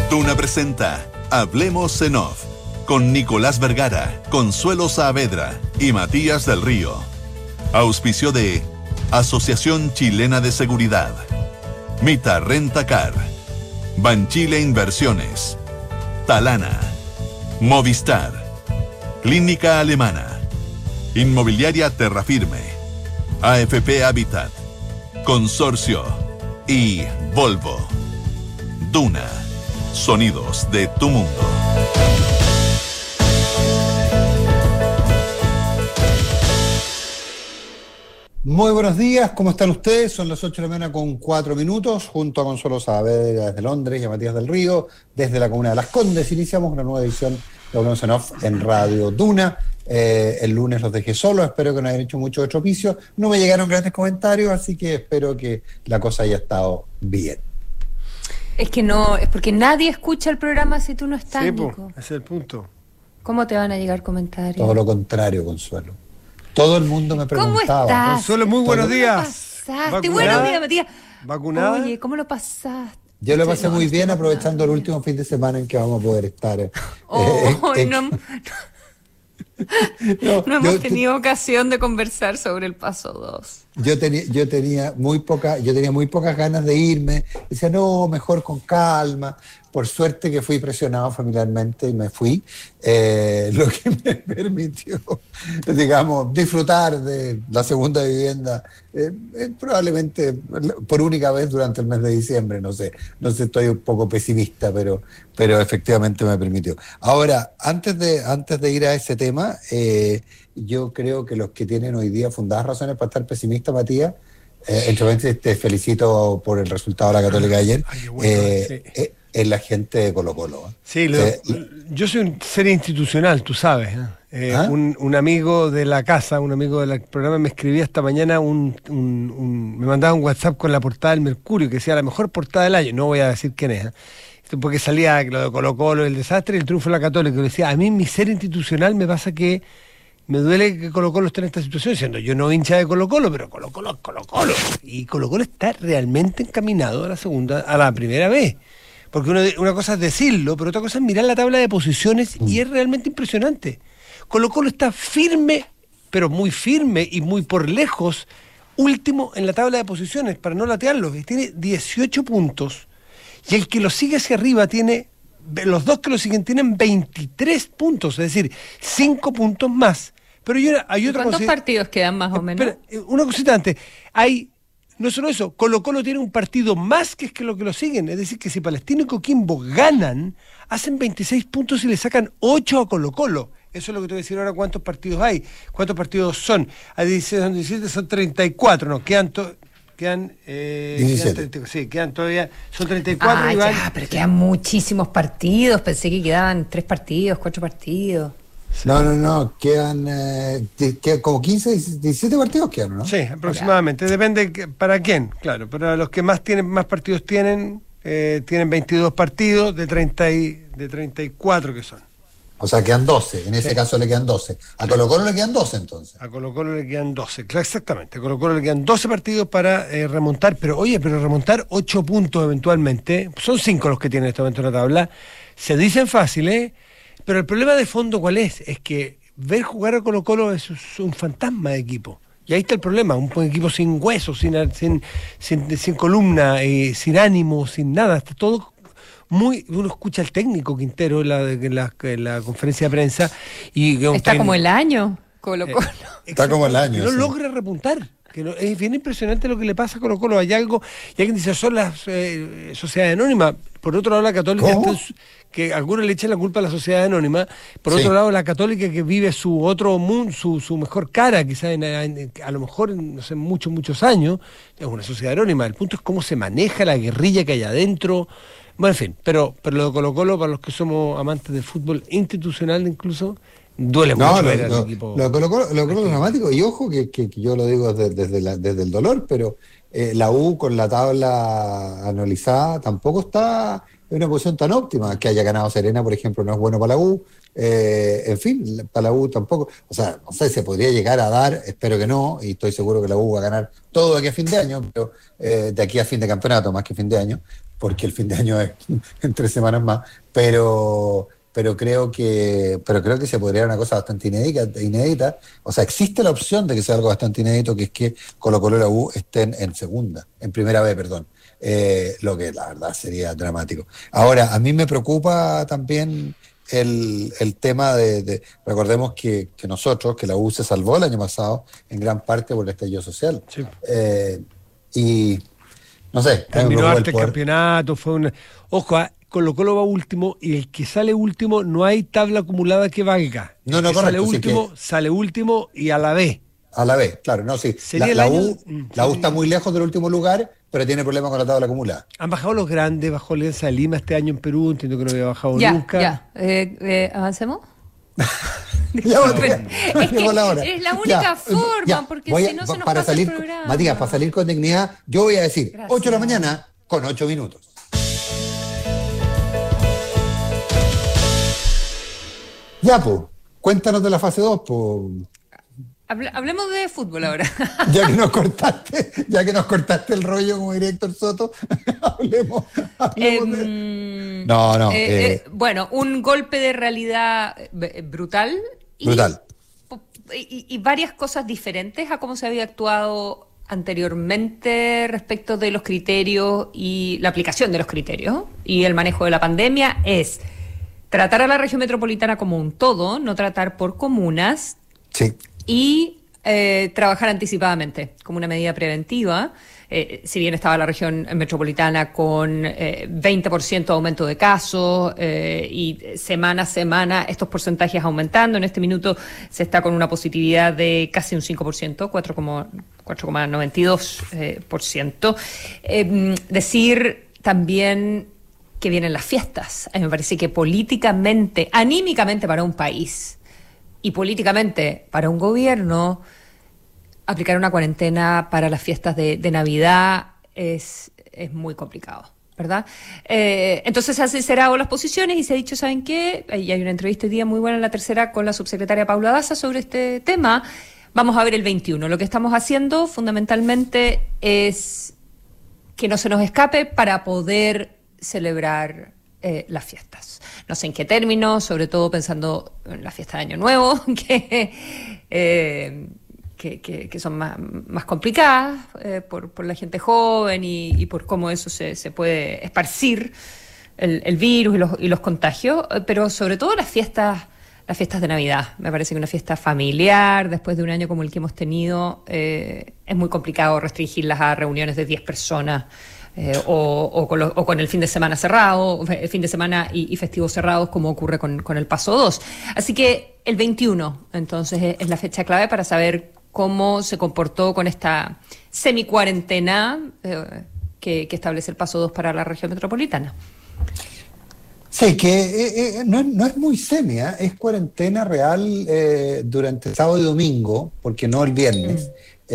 Duna presenta Hablemos en Off con Nicolás Vergara, Consuelo Saavedra y Matías del Río. Auspicio de Asociación Chilena de Seguridad, Mita Rentacar, Banchile Inversiones, Talana, Movistar, Clínica Alemana, Inmobiliaria Terrafirme, AFP Habitat, Consorcio y Volvo. Duna, sonidos de tu mundo. Muy buenos días, ¿cómo están ustedes? Son las 8 de la mañana con 4 minutos, junto a Consuelo Saavedra desde Londres y a Matías del Río desde la comuna de Las Condes. Iniciamos una nueva edición de Hablemos en Off en Radio Duna. El lunes los dejé solos, espero que no hayan hecho mucho de tropicio. No me llegaron grandes comentarios, así que espero que la cosa haya estado bien. Es que no, es porque nadie escucha el programa si tú no estás, sí, Nico. Ese es el punto. ¿Cómo te van a llegar comentarios? Todo lo contrario, Consuelo. Todo el mundo me preguntaba. ¿Cómo estás? Consuelo, muy buenos días. ¿Cómo pasaste? Buenos días, Matías. ¿Vacunada? Oye, ¿cómo lo pasaste? Yo lo pasé muy bien aprovechando el último fin de semana en que vamos a poder estar. No hemos tenido ocasión de conversar sobre el paso 2. Yo tenía muy pocas ganas de irme. Decía, no, mejor con calma. Por suerte que fui presionado familiarmente y me fui, lo que me permitió, digamos, disfrutar de la segunda vivienda, probablemente por única vez durante el mes de diciembre. No sé, estoy un poco pesimista, pero efectivamente me permitió. Ahora, antes de ir a ese tema, yo creo que los que tienen hoy día fundadas razones para estar pesimistas, Matías, entre paréntesis, te felicito por el resultado de la Católica de ayer. Sí. Es la gente de Colo-Colo. Sí, yo soy un ser institucional, tú sabes. Un amigo de la casa, un amigo del programa me escribía esta mañana, me mandaba un WhatsApp con la portada del Mercurio, que decía la mejor portada del año. No voy a decir quién es, porque salía lo de Colo-Colo, el desastre y el triunfo de la Católica. Y decía, a mí mi ser institucional me pasa que me duele que Colo-Colo esté en esta situación, siendo yo no hincha de Colo-Colo, pero Colo-Colo es Colo-Colo. Y Colo-Colo está realmente encaminado a la primera vez. Porque una cosa es decirlo, pero otra cosa es mirar la tabla de posiciones y es realmente impresionante. Colo-Colo está firme, pero muy firme y muy por lejos, último en la tabla de posiciones, para no latearlo. Tiene 18 puntos y el que lo sigue hacia arriba los dos que lo siguen tienen 23 puntos, es decir, 5 puntos más. Pero hay otra cosa. ¿Cuántos partidos quedan más o menos? Espera, una cosita antes. No solo eso, Colo-Colo tiene un partido más que lo que lo siguen. Es decir, que si Palestino y Coquimbo ganan, hacen 26 puntos y le sacan 8 a Colo-Colo. Eso es lo que te voy a decir ahora, cuántos partidos hay. ¿Cuántos partidos son? A 16, son 17, son 34. No, quedan 17. Quedan todavía, son 34 y van. Pero quedan muchísimos partidos. Pensé que quedaban 3 partidos, 4 partidos. Sí. No, quedan como 15, 17 partidos quedan, ¿no? Sí, aproximadamente, depende para quién, claro, pero los que más partidos tienen 22 partidos de 34 que son. O sea, quedan 12, en ese caso le quedan 12. A Colo-Colo le quedan 12 entonces. A Colo-Colo le quedan 12, exactamente, a Colo-Colo le quedan 12 partidos para remontar, pero remontar 8 puntos eventualmente, son 5 los que tienen en este momento en la tabla, se dicen fáciles, pero el problema de fondo, ¿cuál es? Es que ver jugar a Colo-Colo es un fantasma de equipo. Y ahí está el problema, un equipo sin huesos, sin columna, sin ánimo, sin nada. Está todo uno escucha al técnico Quintero en la conferencia de prensa. Está como el año, Colo-Colo. Está como el año. No logra repuntar. Es bien impresionante lo que le pasa a Colo-Colo. Hay algo, y alguien dice, son las sociedades anónimas. Por otro lado, la Católica que algunos le echan la culpa a la sociedad anónima. Por otro lado, la Católica que vive su otro mundo, su mejor cara, quizás a lo mejor, no sé, muchos años, es una sociedad anónima. El punto es cómo se maneja la guerrilla que hay adentro. Bueno, en fin, pero lo de Colo-Colo, para los que somos amantes del fútbol institucional incluso, duele mucho ver al equipo. Lo Colo-Colo es dramático, y ojo que yo lo digo desde el dolor, pero la U con la tabla anualizada tampoco está en una posición tan óptima. Que haya ganado Serena, por ejemplo, no es bueno para la U. En fin, para la U tampoco. O sea, no sé, se podría llegar a dar, espero que no, y estoy seguro que la U va a ganar todo de aquí a fin de año, pero de aquí a fin de campeonato, más que fin de año, porque el fin de año es en 3 semanas más. Pero creo que se podría dar una cosa bastante inédita. O sea, existe la opción de que sea algo bastante inédito, que es que Colo-Colo y la U estén en primera B, perdón. Lo que la verdad sería dramático. Ahora, a mí me preocupa también el tema recordemos que la U se salvó el año pasado en gran parte por el estallido social. Sí. Y no sé. Terminó harto el campeonato, Ojo, Colo-Colo va último, y el que sale último no hay tabla acumulada que valga. No, correcto. Sale último y a la B. A la B, claro, no, sí. La U está muy lejos del último lugar, pero tiene problemas con la tabla acumulada. Han bajado los grandes, bajó Alianza de Lima este año en Perú, entiendo que no había bajado nunca. ¿Avancemos? Es la única forma, porque si no se nos pasa el programa. Matías, para salir con dignidad, yo voy a decir, Gracias. 8 de la mañana con 8 minutos. Ya, pues, cuéntanos de la fase 2, pues. Hablemos de fútbol ahora. Ya que nos cortaste el rollo como director Soto, hablemos de... Bueno, un golpe de realidad brutal. Y varias cosas diferentes a cómo se había actuado anteriormente respecto de los criterios y la aplicación de los criterios y el manejo de la pandemia. Es tratar a la región metropolitana como un todo, no tratar por comunas. Sí. Y trabajar anticipadamente como una medida preventiva. Si bien estaba la región metropolitana con 20% aumento de casos y semana a semana estos porcentajes aumentando, en este minuto se está con una positividad de casi un 5%, 4,92%. Decir también que vienen las fiestas. A mí me parece que políticamente, anímicamente para un país y políticamente para un gobierno, aplicar una cuarentena para las fiestas de Navidad es muy complicado, ¿verdad? Entonces se han sincerado las posiciones y se ha dicho, ¿saben qué? Y hay una entrevista hoy día muy buena en La Tercera con la subsecretaria Paula Daza sobre este tema. Vamos a ver el 21. Lo que estamos haciendo fundamentalmente es que no se nos escape para poder celebrar las fiestas. No sé en qué términos, sobre todo pensando en la fiesta de Año Nuevo, que son más complicadas por la gente joven y por cómo eso se puede esparcir el virus y los contagios, pero sobre todo las fiestas de Navidad. Me parece que una fiesta familiar, después de un año como el que hemos tenido, es muy complicado restringirlas a reuniones de 10 personas. O con el fin de semana cerrado, fin de semana y festivos cerrados, como ocurre con el Paso 2. Así que el 21, entonces, es la fecha clave para saber cómo se comportó con esta semi-cuarentena que establece el Paso 2 para la región metropolitana. Sí, que no es muy semi, es cuarentena real durante sábado y domingo, porque no el viernes.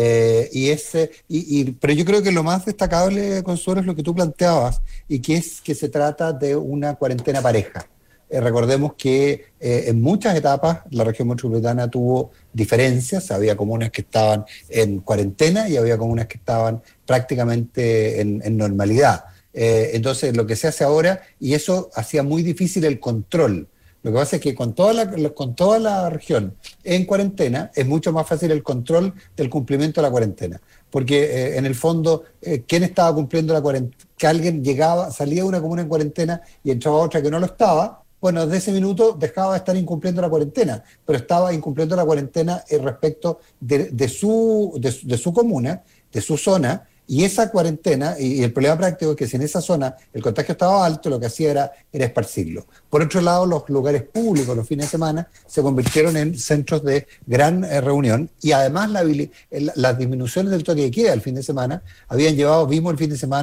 Pero yo creo que lo más destacable, Consuelo, es lo que tú planteabas, y que es que se trata de una cuarentena pareja. Recordemos que en muchas etapas la región metropolitana tuvo diferencias. Había comunas que estaban en cuarentena y había comunas que estaban prácticamente en normalidad. Entonces lo que se hace ahora, y eso hacía muy difícil el control. Lo que pasa es que con toda la región en cuarentena es mucho más fácil el control del cumplimiento de la cuarentena. Porque en el fondo, ¿quién estaba cumpliendo la cuarentena? Que alguien salía de una comuna en cuarentena y entraba a otra que no lo estaba. Bueno, desde ese minuto dejaba de estar incumpliendo la cuarentena, pero estaba incumpliendo la cuarentena respecto de su comuna, de su zona. Y esa cuarentena, y el problema práctico es que si en esa zona el contagio estaba alto, lo que hacía era esparcirlo. Por otro lado, los lugares públicos los fines de semana se convirtieron en centros de gran reunión, y además las disminuciones del toque de queda el fin de semana vimos el fin de semana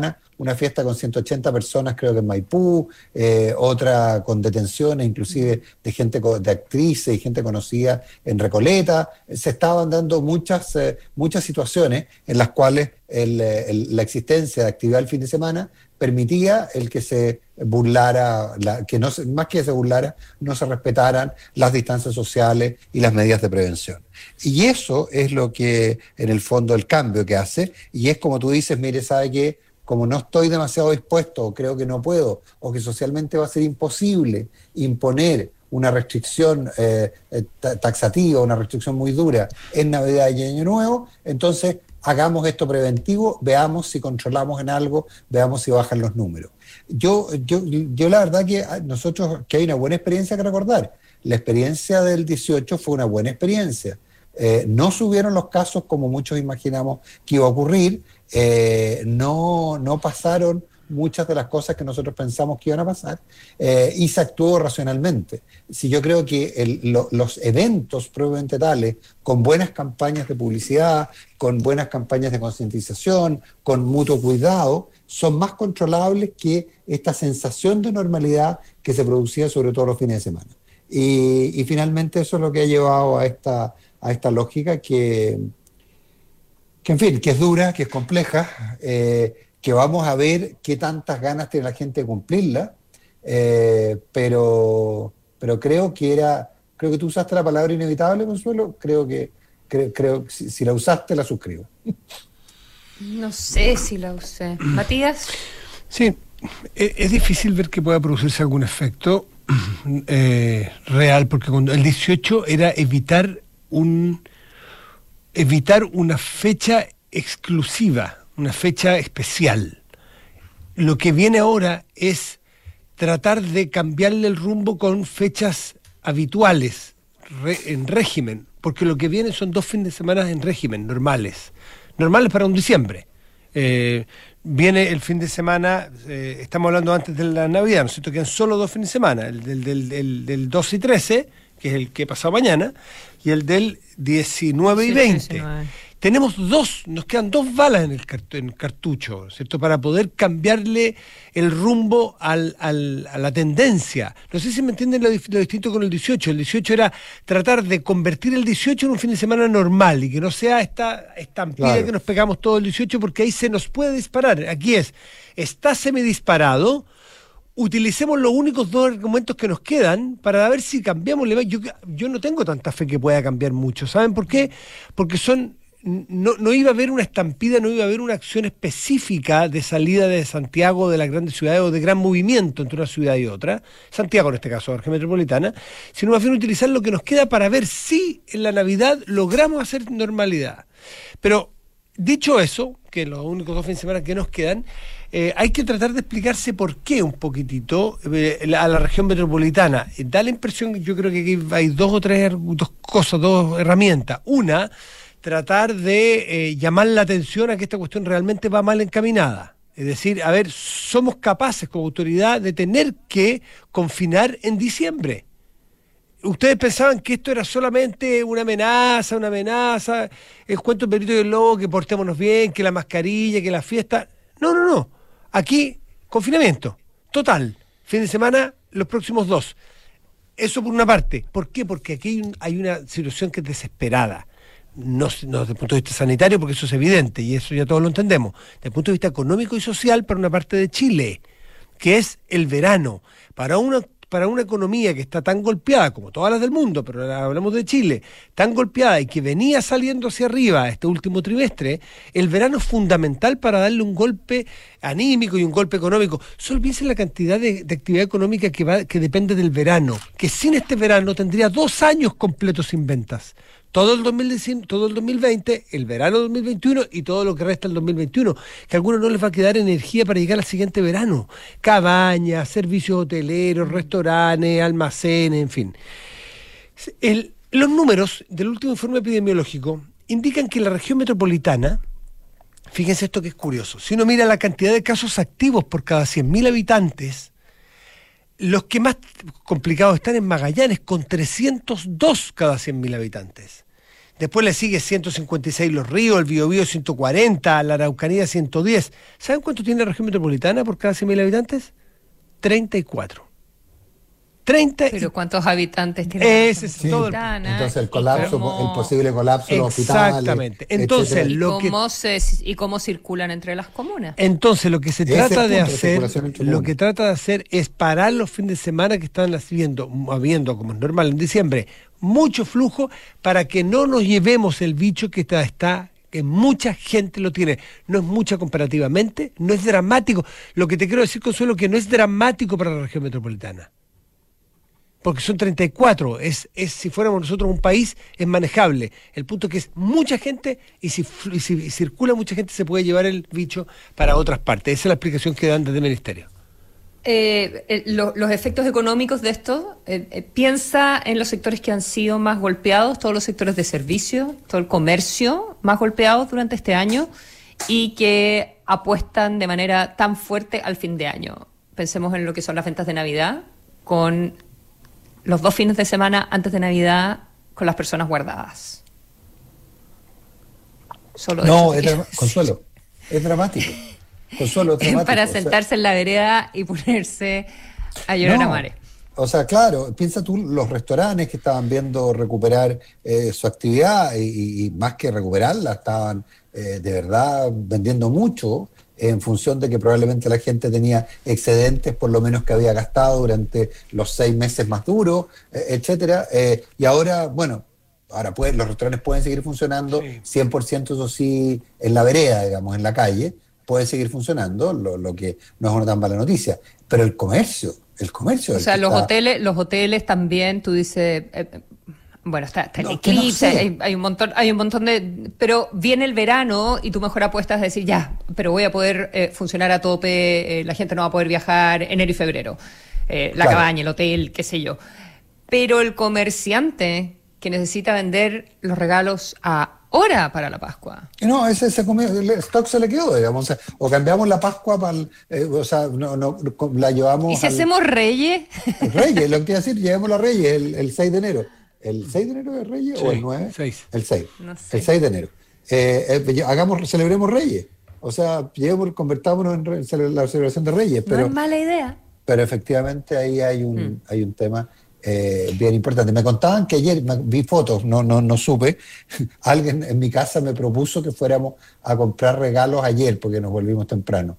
una fiesta con 180 personas, creo que en Maipú, otra con detenciones, inclusive de gente, de actrices y gente conocida en Recoleta. Se estaban dando muchas situaciones en las cuales la existencia de actividad el fin de semana permitía el que se burlara, más que se burlara, no se respetaran las distancias sociales y las medidas de prevención. Y eso es lo que, en el fondo, el cambio que hace, y es como tú dices, mire, ¿sabe qué? Como no estoy demasiado dispuesto, o creo que no puedo, o que socialmente va a ser imposible imponer una restricción taxativa, una restricción muy dura en Navidad y Año Nuevo, entonces hagamos esto preventivo, veamos si controlamos en algo, veamos si bajan los números. Yo la verdad que hay una buena experiencia que recordar. La experiencia del 18 fue una buena experiencia. No subieron los casos como muchos imaginamos que iba a ocurrir, no pasaron muchas de las cosas que nosotros pensamos que iban a pasar, y se actuó racionalmente. Si yo creo que los eventos propiamente tales, con buenas campañas de publicidad, con buenas campañas de concientización, con mutuo cuidado, son más controlables que esta sensación de normalidad que se producía sobre todo los fines de semana. Y finalmente eso es lo que ha llevado a esta lógica que en fin, que es dura, que es compleja, que vamos a ver qué tantas ganas tiene la gente de cumplirla, pero creo que tú usaste la palabra inevitable, Consuelo, creo que si la usaste, la suscribo. No sé si la usé. ¿Matías? Sí, es difícil ver que pueda producirse algún efecto real, porque cuando el 18 era evitar una fecha exclusiva, una fecha especial. Lo que viene ahora es tratar de cambiarle el rumbo con fechas habituales, en régimen, porque lo que viene son 2 fines de semana en régimen, normales para un diciembre. Viene el fin de semana, estamos hablando antes de la Navidad, ¿no es cierto? Quedan solo 2 fines de semana, el del 12 y 13, que es el que he pasado mañana, y el del 19 y 20. 19. Tenemos nos quedan 2 balas en el cartucho, ¿cierto? Para poder cambiarle el rumbo a la tendencia. No sé si me entienden lo distinto con el 18. El 18 era tratar de convertir el 18 en un fin de semana normal y que no sea esta estampida que nos pegamos todo el 18, porque ahí se nos puede disparar. Aquí está semidisparado. Utilicemos los únicos 2 argumentos que nos quedan para ver si cambiamos. Yo no tengo tanta fe que pueda cambiar mucho. ¿Saben por qué? Porque no iba a haber una estampida, no iba a haber una acción específica de salida de Santiago, de las grandes ciudades, o de gran movimiento entre una ciudad y otra, Santiago en este caso, la región metropolitana, sino más bien utilizar lo que nos queda para ver si en la Navidad logramos hacer normalidad. Pero dicho eso, que los únicos 2 fines de semana que nos quedan, hay que tratar de explicarse por qué un poquitito a la región metropolitana. Da la impresión, yo creo que aquí hay 2 o 3 cosas, 2 herramientas. Una, tratar de llamar la atención a que esta cuestión realmente va mal encaminada. Es decir, a ver, somos capaces como autoridad de tener que confinar en diciembre. Ustedes pensaban que esto era solamente una amenaza, el cuento del perrito y el lobo, que portémonos bien, que la mascarilla, que la fiesta. No. Aquí, confinamiento total. Fin de semana, los próximos 2. Eso por una parte. ¿Por qué? Porque aquí hay una situación que es desesperada. No desde el punto de vista sanitario, porque eso es evidente y eso ya todos lo entendemos. Desde el punto de vista económico y social, para una parte de Chile, que es el verano. Para una economía que está tan golpeada como todas las del mundo, pero ahora hablamos de Chile, tan golpeada y que venía saliendo hacia arriba este último trimestre, el verano es fundamental para darle un golpe anímico y un golpe económico. Solo piensen la cantidad de actividad económica que depende del verano, que sin este verano tendría 2 años completos sin ventas. Todo el 2020, el verano 2021 y todo lo que resta del 2021, que a algunos no les va a quedar energía para llegar al siguiente verano. Cabañas, servicios hoteleros, restaurantes, almacenes, en fin. Los números del último informe epidemiológico indican que en la región metropolitana, fíjense esto que es curioso, si uno mira la cantidad de casos activos por cada 100.000 habitantes, los que más complicados están en Magallanes, con 302 cada 100.000 habitantes. Después le sigue 156 Los Ríos, el Biobío 140, la Araucanía 110. ¿Saben cuánto tiene la región metropolitana por cada 100.000 habitantes? 34. Pero ¿cuántos habitantes tiene? Ese es todo el... Entonces el colapso, el posible colapso de los hospitales. Exactamente. Entonces, ¿Y cómo circulan entre las comunas? Entonces lo que se trata de hacer, es parar los fines de semana que están habiendo, como es normal en diciembre, mucho flujo para que no nos llevemos el bicho que está que mucha gente lo tiene. No es mucha comparativamente, no es dramático. Lo que te quiero decir, Consuelo, que no es dramático para la región metropolitana. Porque son 34, si fuéramos nosotros un país, es manejable. El punto es que es mucha gente y si circula mucha gente se puede llevar el bicho para otras partes. Esa es la explicación que dan desde el Ministerio. Los efectos económicos de esto, piensa en los sectores que han sido más golpeados, todos los sectores de servicio, todo el comercio más golpeados durante este año y que apuestan de manera tan fuerte al fin de año. Pensemos en lo que son las ventas de Navidad, con los 2 fines de semana antes de Navidad con las personas guardadas. Consuelo, es dramático. Consuelo, es dramático. Para sentarse en la vereda y ponerse a llorar a mares. O sea, claro, piensa tú los restaurantes que estaban viendo recuperar su actividad y más que recuperarla, estaban de verdad vendiendo mucho en función de que probablemente la gente tenía excedentes por lo menos que había gastado durante los 6 meses más duros, etcétera. Y ahora, los restaurantes pueden seguir funcionando, sí. 100% eso sí, en la vereda, digamos, en la calle, pueden seguir funcionando, lo que no es una tan mala noticia. Pero el comercio. O sea, los hoteles también, tú dices... está el eclipse, hay un montón de... Pero viene el verano y tu mejor apuesta es decir, pero voy a poder funcionar a tope, la gente no va a poder viajar enero y febrero, cabaña, el hotel, qué sé yo. Pero el comerciante que necesita vender los regalos ahora para la Pascua. No, el stock se le quedó, digamos, o cambiamos la Pascua para la llevamos... ¿Y si hacemos Reyes? Reyes, lo que quiero decir, llevemos a Reyes el 6 de enero. ¿El 6 de enero es Reyes o el 9? 6. El 6. No sé. El 6 de enero. Celebremos Reyes. O sea, convertámonos en la celebración de Reyes. Pero, no es mala idea. Pero efectivamente ahí hay un tema bien importante. Me contaban que ayer, vi fotos, no supe, alguien en mi casa me propuso que fuéramos a comprar regalos ayer porque nos volvimos temprano.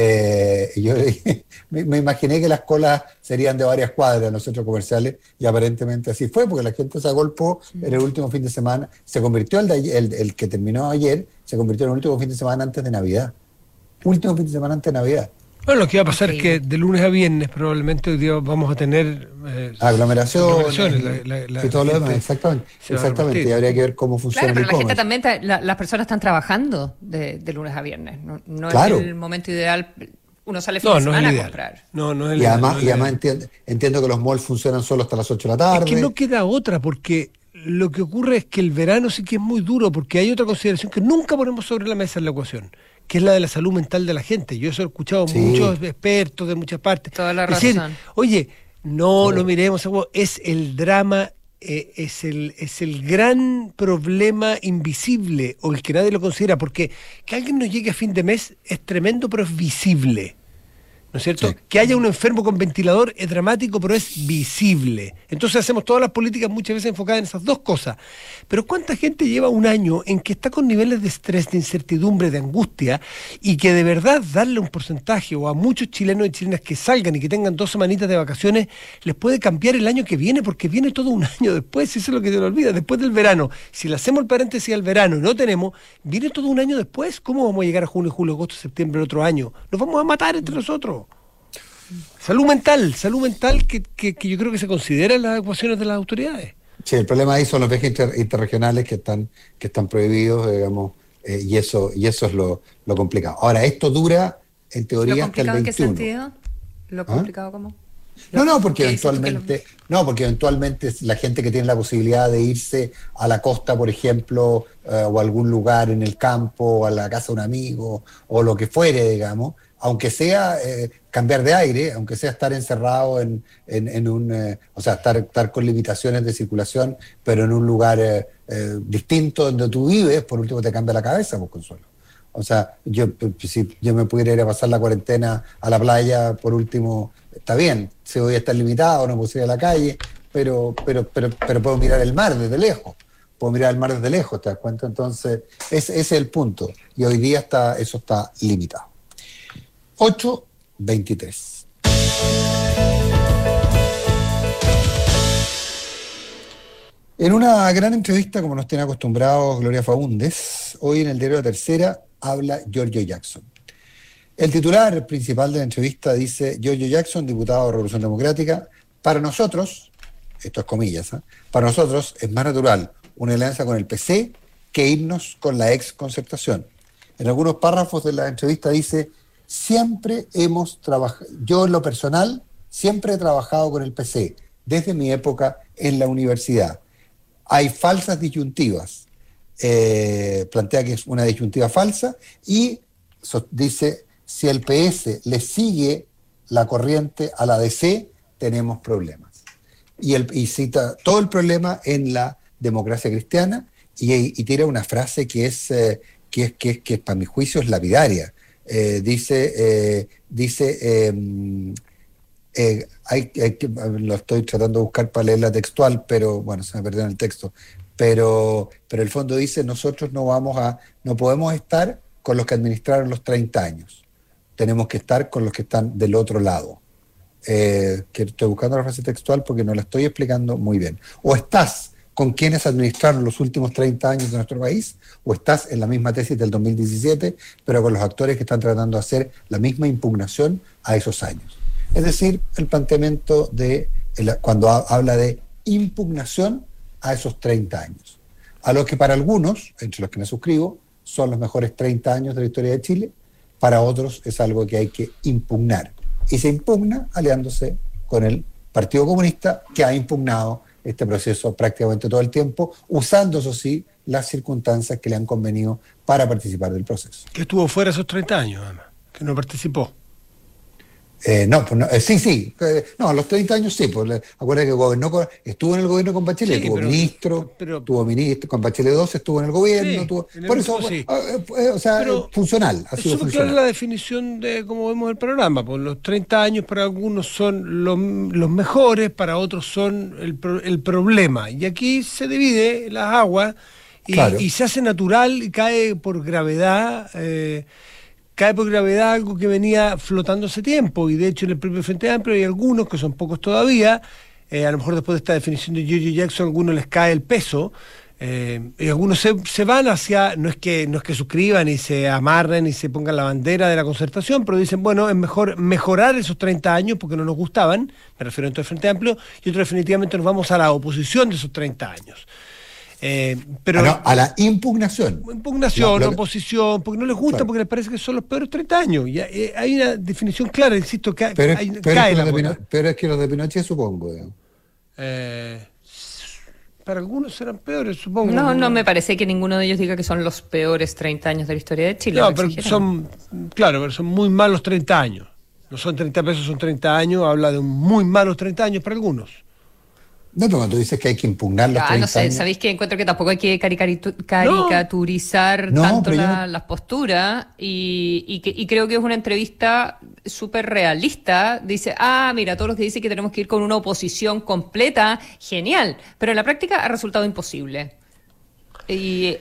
Y yo me imaginé que las colas serían de varias cuadras en los centros comerciales y aparentemente así fue porque la gente se agolpó en el último fin de semana, se convirtió el que terminó ayer, se convirtió en el último fin de semana antes de Navidad. Último fin de semana antes de Navidad. Bueno, lo que va a pasar es que de lunes a viernes probablemente hoy día vamos a tener aglomeraciones y todo lo demás, exactamente, y habría que ver cómo funciona el e-commerce. la gente también, las personas están trabajando de lunes a viernes, no claro. Es el momento ideal, uno sale fin de semana a comprar. No es y además entiendo que los malls funcionan solo hasta las 8 de la tarde. Es que no queda otra, porque lo que ocurre es que el verano sí que es muy duro, porque hay otra consideración que nunca ponemos sobre la mesa en la ecuación, que es la de la salud mental de la gente. Yo eso he escuchado muchos expertos de muchas partes. Toda la razón. Decir, oye, no lo miremos, es el drama, es el gran problema invisible, o el que nadie lo considera, porque que alguien nos llegue a fin de mes es tremendo, pero es visible. ¿No es cierto? Sí. Que haya un enfermo con ventilador es dramático, pero es visible. Entonces hacemos todas las políticas muchas veces enfocadas en esas dos cosas. Pero ¿cuánta gente lleva un año en que está con niveles de estrés, de incertidumbre, de angustia, y que de verdad darle un porcentaje, o a muchos chilenos y chilenas que salgan y que tengan 2 semanitas de vacaciones, les puede cambiar el año que viene, porque viene todo un año después, eso es lo que se le olvida, después del verano. Si le hacemos el paréntesis al verano y no tenemos, viene todo un año después. ¿Cómo vamos a llegar a junio, julio, agosto, septiembre del otro año? Nos vamos a matar entre nosotros. Salud mental que yo creo que se considera en las ecuaciones de las autoridades. Sí, el problema ahí son los viajes interregionales que están prohibidos, digamos, y eso es lo complicado. Ahora, esto dura, en teoría, hasta el 21. ¿Lo complicado en qué sentido? ¿Lo complicado cómo? Porque eventualmente la gente que tiene la posibilidad de irse a la costa, por ejemplo, o a algún lugar en el campo, o a la casa de un amigo, o lo que fuere, digamos, aunque sea cambiar de aire, aunque sea estar encerrado en un, o sea, estar con limitaciones de circulación, pero en un lugar distinto donde tú vives, por último te cambia la cabeza, pues, Consuelo. O sea, si yo me pudiera ir a pasar la cuarentena a la playa, por último, está bien, si voy a estar limitado, no puedo ir a la calle, pero puedo mirar el mar desde lejos. Puedo mirar el mar desde lejos, ¿te das cuenta? Entonces, ese es el punto. Y hoy día eso está limitado. 8:23. En una gran entrevista, como nos tiene acostumbrados Gloria Faúndez, hoy en el diario La Tercera habla Giorgio Jackson. El titular principal de la entrevista dice: Giorgio Jackson, diputado de Revolución Democrática, para nosotros, esto es comillas, para nosotros es más natural una alianza con el PC que irnos con la ex Concertación. En algunos párrafos de la entrevista dice: siempre hemos trabajado, yo en lo personal, siempre he trabajado con el PC, desde mi época en la universidad. Hay falsas disyuntivas, plantea que es una disyuntiva falsa, y dice: si el PS le sigue la corriente a la DC, tenemos problemas. Y cita todo el problema en la democracia cristiana, y tira una frase que para mi juicio es lapidaria. Lo estoy tratando de buscar para leerla textual, pero bueno, se me perdió en el texto. Pero el fondo dice: nosotros no podemos estar con los que administraron los 30 años. Tenemos que estar con los que están del otro lado. Que estoy buscando la frase textual porque no la estoy explicando muy bien. O estás con quienes administraron los últimos 30 años de nuestro país, o estás en la misma tesis del 2017, pero con los actores que están tratando de hacer la misma impugnación a esos años. Es decir, el planteamiento cuando habla de impugnación a esos 30 años, a los que para algunos, entre los que me suscribo, son los mejores 30 años de la historia de Chile, para otros es algo que hay que impugnar. Y se impugna aliándose con el Partido Comunista, que ha impugnado este proceso prácticamente todo el tiempo, usando, eso sí, las circunstancias que le han convenido para participar del proceso. Que estuvo fuera esos 30 años, además, que no participó. No, a los 30 años sí, pues, acuérdate que estuvo en el gobierno con Bachelet, sí, tuvo ministro, con Bachelet 2 estuvo en el gobierno, sí, por eso, sí. funcional, ha sido funcional. Clara la definición de cómo vemos el panorama, pues los 30 años para algunos son los mejores, para otros son el problema, y aquí se divide las aguas y se hace natural y cae por gravedad. Cae por gravedad algo que venía flotando hace tiempo, y de hecho en el propio Frente Amplio hay algunos, que son pocos todavía, a lo mejor después de esta definición de Giorgio Jackson, a algunos les cae el peso, y algunos se van hacia, no es que suscriban y se amarren y se pongan la bandera de la Concertación, pero dicen, bueno, es mejor mejorar esos 30 años porque no nos gustaban, me refiero a todo el Frente Amplio, y otros definitivamente nos vamos a la oposición de esos 30 años. Pero a la impugnación. Oposición, porque no les gusta, claro, porque les parece que son los peores 30 años. Y hay una definición clara, insisto, pero es que los de Pinochet, supongo. Para algunos serán peores, supongo. No me parece que ninguno de ellos diga que son los peores 30 años de la historia de Chile. No, pero son muy malos 30 años. No son 30 pesos, son 30 años. Habla de muy malos 30 años para algunos. No, pero cuando tú dices que hay que impugnar los 30 no sé, años. Sabéis que encuentro que tampoco hay que caricaturizar tanto las posturas, y creo que es una entrevista súper realista. Dice, mira, todos los que dicen que tenemos que ir con una oposición completa, genial, pero en la práctica ha resultado imposible. Y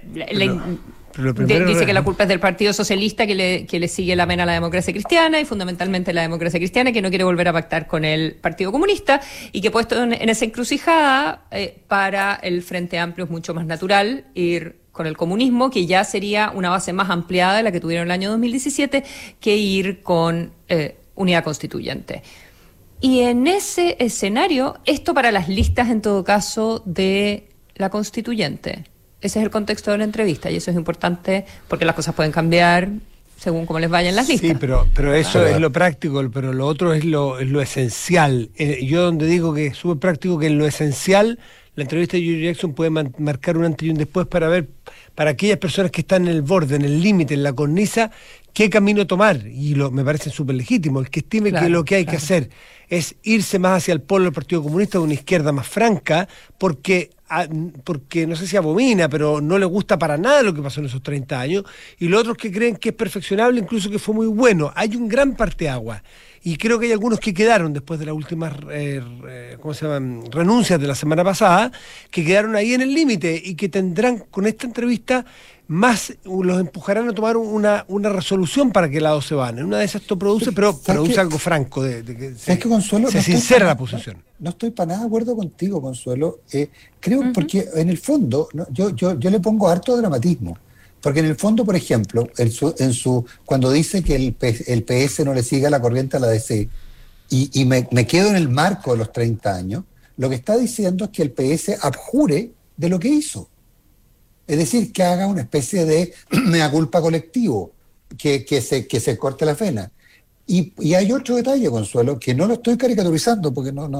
dice que la culpa es del Partido Socialista, que le sigue la mena a la democracia cristiana, y fundamentalmente la democracia cristiana, que no quiere volver a pactar con el Partido Comunista, y que puesto en esa encrucijada, para el Frente Amplio es mucho más natural ir con el comunismo, que ya sería una base más ampliada de la que tuvieron en el año 2017, que ir con Unidad Constituyente. Y en ese escenario, esto para las listas, en todo caso, de la Constituyente. Ese es el contexto de la entrevista, y eso es importante porque las cosas pueden cambiar según cómo les vayan las listas. Sí, pero eso es lo práctico, pero lo otro es lo esencial. Yo donde digo que es súper práctico, que en lo esencial la entrevista de Giorgio Jackson puede marcar un antes y un después para aquellas personas que están en el borde, en el límite, en la cornisa, qué camino tomar, y me parece súper legítimo, el que estime que lo que hay que hacer es irse más hacia el polo del Partido Comunista, de una izquierda más franca, porque no sé si abomina, pero no le gusta para nada lo que pasó en esos 30 años, y los otros que creen que es perfeccionable, incluso que fue muy bueno. Hay un gran parteaguas, y creo que hay algunos que quedaron después de las últimas renuncias de la semana pasada, que quedaron ahí en el límite, y que tendrán con esta entrevista más, los empujarán a tomar una resolución para que el lado se van. En una de esas esto produce, pero produce algo franco, de que se sincera la posición. No estoy para nada de acuerdo contigo, Consuelo. Creo, porque en el fondo, ¿no? yo le pongo harto dramatismo. Porque en el fondo, por ejemplo, cuando dice que el PS no le siga la corriente a la DC, y me quedo en el marco de los 30 años, lo que está diciendo es que el PS abjure de lo que hizo. Es decir, que haga una especie de mea culpa colectivo, que se corte la vena. Y hay otro detalle, Consuelo, que no lo estoy caricaturizando, porque yo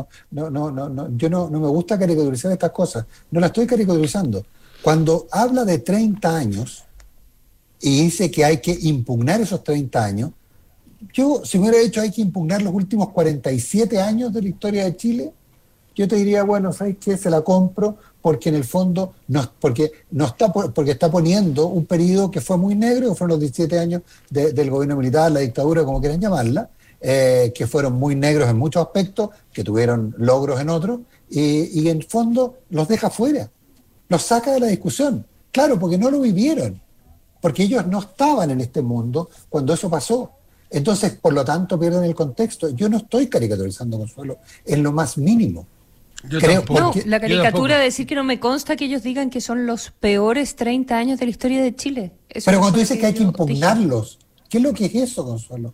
no me gusta caricaturizar estas cosas. No la estoy caricaturizando. Cuando habla de 30 años y dice que hay que impugnar esos 30 años, yo, si me hubiera dicho hay que impugnar los últimos 47 años de la historia de Chile, yo te diría, bueno, ¿sabes qué? Se la compro, porque en el fondo porque está poniendo un periodo que fue muy negro, que fueron los 17 años del gobierno militar, la dictadura, como quieran llamarla, que fueron muy negros en muchos aspectos, que tuvieron logros en otros, y en el fondo los deja fuera, los saca de la discusión. Claro, porque no lo vivieron, porque ellos no estaban en este mundo cuando eso pasó. Entonces, por lo tanto, pierden el contexto. Yo no estoy caricaturizando, Consuelo, en lo más mínimo. No, la caricatura de decir que no me consta que ellos digan que son los peores 30 años de la historia de Chile. Eso. Pero cuando tú dices que hay que impugnarlos, ¿qué es lo que es eso, Consuelo?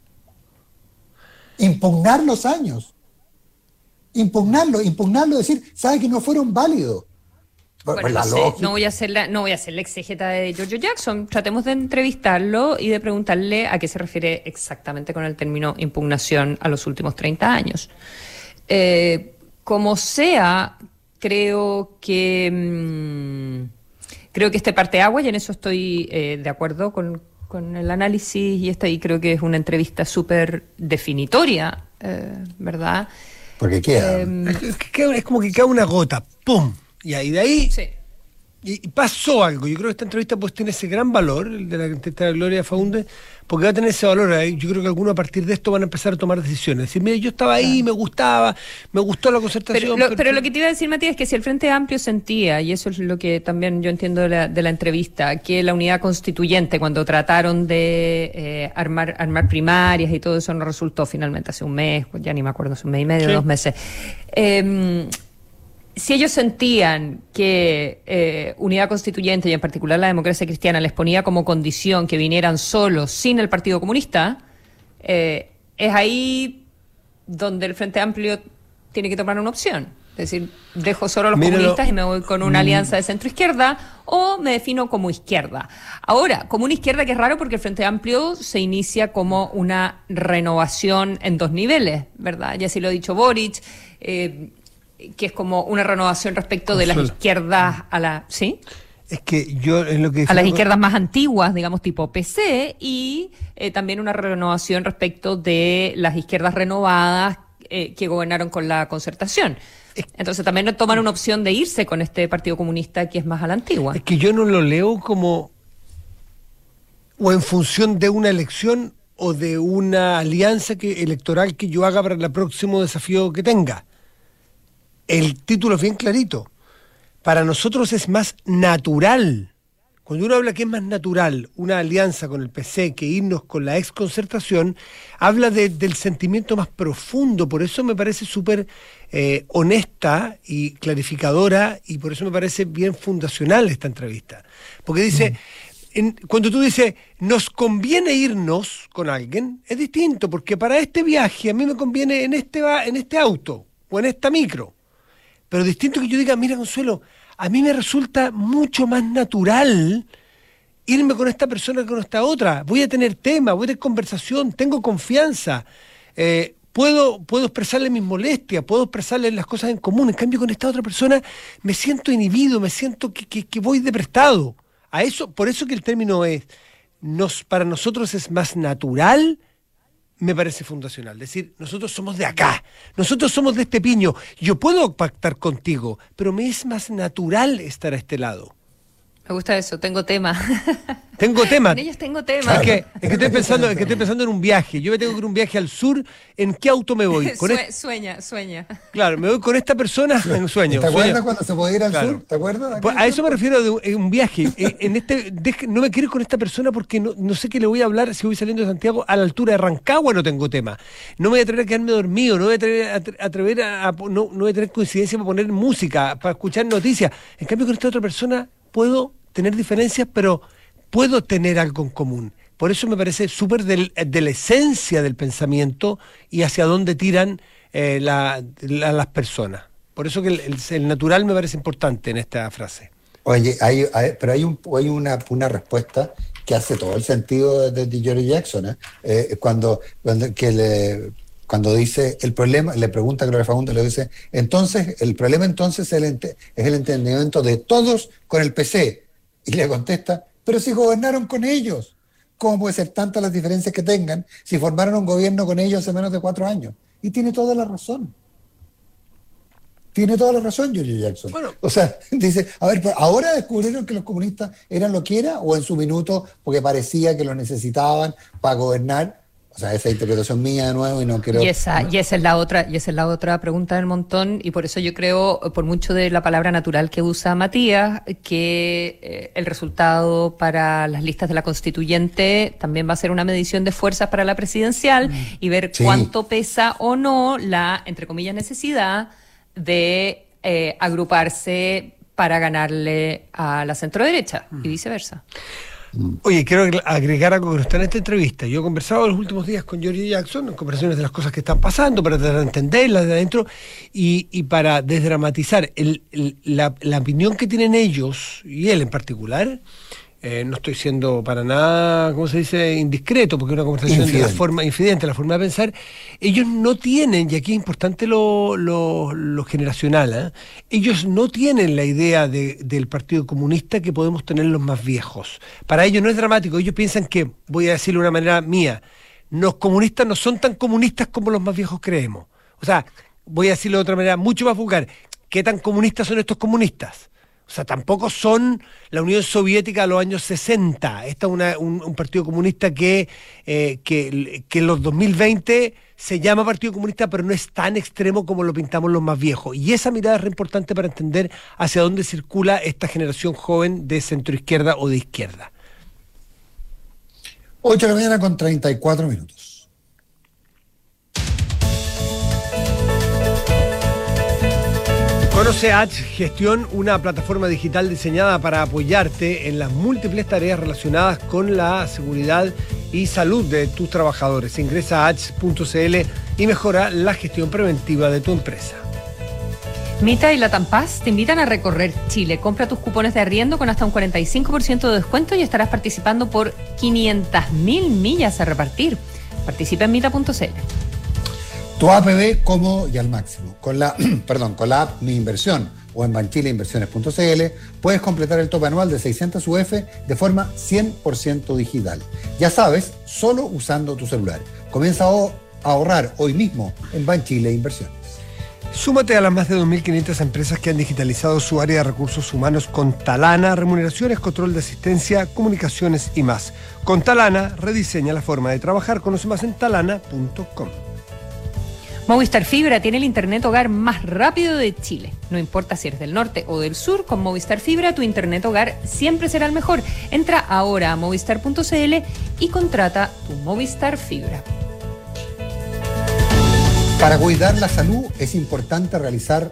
Impugnar los años. Impugnarlo, decir, ¿sabe que no fueron válidos? Bueno, no voy a hacer la exégeta de George Jackson. Tratemos de entrevistarlo y de preguntarle a qué se refiere exactamente con el término impugnación a los últimos 30 años. Como sea, creo que este parteaguas, y en eso estoy de acuerdo con el análisis, y creo que es una entrevista súper definitoria, ¿verdad? Porque queda. Es como que queda una gota, ¡pum! Y ahí de ahí... Sí. Y pasó algo. Yo creo que esta entrevista pues tiene ese gran valor, el de la entrevista de Gloria Faúndez, porque va a tener ese valor ahí. Yo creo que algunos a partir de esto van a empezar a tomar decisiones. Decir, mire, yo estaba ahí, me gustó la concertación. Pero lo que te iba a decir, Matías, es que si el Frente Amplio sentía, y eso es lo que también yo entiendo de la entrevista, que la unidad constituyente, cuando trataron de armar primarias y todo eso, no resultó finalmente hace un mes, ya ni me acuerdo, hace un mes y medio, 2 meses. Si ellos sentían que Unidad Constituyente, y en particular la democracia cristiana, les ponía como condición que vinieran solos, sin el Partido Comunista, es ahí donde el Frente Amplio tiene que tomar una opción. Es decir, dejo solo a los comunistas y me voy con una alianza de centro-izquierda, o me defino como izquierda. Ahora, como una izquierda, que es raro porque el Frente Amplio se inicia como una renovación en 2 niveles, ¿verdad? Ya así lo ha dicho Boric, que es como una renovación respecto de las izquierdas a la... ¿Sí? Es que yo en lo que... A las izquierdas más antiguas, digamos, tipo PC, y también una renovación respecto de las izquierdas renovadas que gobernaron con la concertación. Entonces también toman una opción de irse con este Partido Comunista que es más a la antigua. Es que yo no lo leo como... o en función de una elección o de una alianza electoral que yo haga para el próximo desafío que tenga. El título es bien clarito. Para nosotros es más natural. Cuando uno habla que es más natural una alianza con el PC que irnos con la exconcertación, habla del sentimiento más profundo. Por eso me parece súper honesta y clarificadora, y por eso me parece bien fundacional esta entrevista. Porque dice, cuando tú dices, nos conviene irnos con alguien, es distinto, porque para este viaje a mí me conviene en este auto o en esta micro. Pero distinto que yo diga, mira, Consuelo, a mí me resulta mucho más natural irme con esta persona que con esta otra. Voy a tener tema, voy a tener conversación, tengo confianza, puedo expresarle mis molestias, puedo expresarle las cosas en común. En cambio, con esta otra persona me siento inhibido, me siento que voy de prestado. Por eso que el término es para nosotros es más natural, me parece fundacional. Es decir, nosotros somos de acá, nosotros somos de este piño. Yo puedo pactar contigo, pero me es más natural estar a este lado. Me gusta eso, tengo tema. Tengo tema. Con ellos tengo tema. Es que estoy pensando en un viaje. Yo me tengo que ir un viaje al sur. ¿En qué auto me voy? Sueña. Claro, me voy con esta persona en sueño. ¿Te acuerdas cuando se podía ir al sur? ¿Te acuerdas? Pues a eso me refiero de un viaje. No me quiero ir con esta persona porque no sé qué le voy a hablar si voy saliendo de Santiago a la altura de Rancagua. No tengo tema. No me voy a atrever a quedarme dormido. No me voy a atrever no voy a tener coincidencia para poner música, para escuchar noticias. En cambio, con esta otra persona puedo tener diferencias, pero puedo tener algo en común. Por eso me parece súper de la esencia del pensamiento y hacia dónde tiran las personas. Por eso que el natural me parece importante en esta frase. Oye, pero hay una respuesta que hace todo el sentido de George Jackson, cuando dice el problema, le pregunta a Gloria Fagundes, le dice, entonces, el problema entonces es el entendimiento de todos con el PC. Y le contesta, pero si gobernaron con ellos, ¿cómo puede ser tantas las diferencias que tengan si formaron un gobierno con ellos hace menos de 4 años? Y tiene toda la razón. Tiene toda la razón, George Jackson. Bueno, o sea, dice, a ver, pero ¿ahora descubrieron que los comunistas eran lo que era? ¿O en su minuto, porque parecía que lo necesitaban para gobernar? O sea, esa interpretación mía de nuevo y no creo... Y esa es la otra pregunta del montón, y por eso yo creo, por mucho de la palabra natural que usa Matías, que el resultado para las listas de la constituyente también va a ser una medición de fuerzas para la presidencial y ver cuánto pesa o no la, entre comillas, necesidad de agruparse para ganarle a la centroderecha y viceversa. Oye, quiero agregar algo que no está en esta entrevista. Yo he conversado los últimos días con George Jackson, en conversaciones de las cosas que están pasando, para tratar de entenderlas de adentro y para desdramatizar la opinión que tienen ellos, y él en particular. No estoy siendo para nada, ¿cómo se dice?, indiscreto, porque es una conversación de la forma infidente, la forma de pensar. Ellos no tienen, y aquí es importante lo generacional, ellos no tienen la idea del Partido Comunista que podemos tener los más viejos. Para ellos no es dramático, ellos piensan que, voy a decirlo de una manera mía, los comunistas no son tan comunistas como los más viejos creemos. O sea, voy a decirlo de otra manera mucho más vulgar, ¿qué tan comunistas son estos comunistas? O sea, tampoco son la Unión Soviética de los años 60. Este es un partido comunista que en los 2020 se llama Partido Comunista, pero no es tan extremo como lo pintamos los más viejos. Y esa mirada es re importante para entender hacia dónde circula esta generación joven de centroizquierda o de izquierda. 8 de la mañana con 34 minutos. Conoce H Gestión, una plataforma digital diseñada para apoyarte en las múltiples tareas relacionadas con la seguridad y salud de tus trabajadores. Ingresa a h.cl y mejora la gestión preventiva de tu empresa. Mita y Latam Paz te invitan a recorrer Chile. Compra tus cupones de arriendo con hasta un 45% de descuento y estarás participando por 500.000 millas a repartir. Participa en mita.cl. Tu APB cómodo y al máximo. Con la app Mi Inversión o en banchileinversiones.cl puedes completar el tope anual de 600 UF de forma 100% digital. Ya sabes, solo usando tu celular. Comienza a ahorrar hoy mismo en Banchile Inversiones. Súmate a las más de 2.500 empresas que han digitalizado su área de recursos humanos con Talana, remuneraciones, control de asistencia, comunicaciones y más. Con Talana, rediseña la forma de trabajar. Conoce más en talana.com. Movistar Fibra tiene el internet hogar más rápido de Chile. No importa si eres del norte o del sur, con Movistar Fibra tu internet hogar siempre será el mejor. Entra ahora a movistar.cl y contrata tu Movistar Fibra. Para cuidar la salud es importante realizar...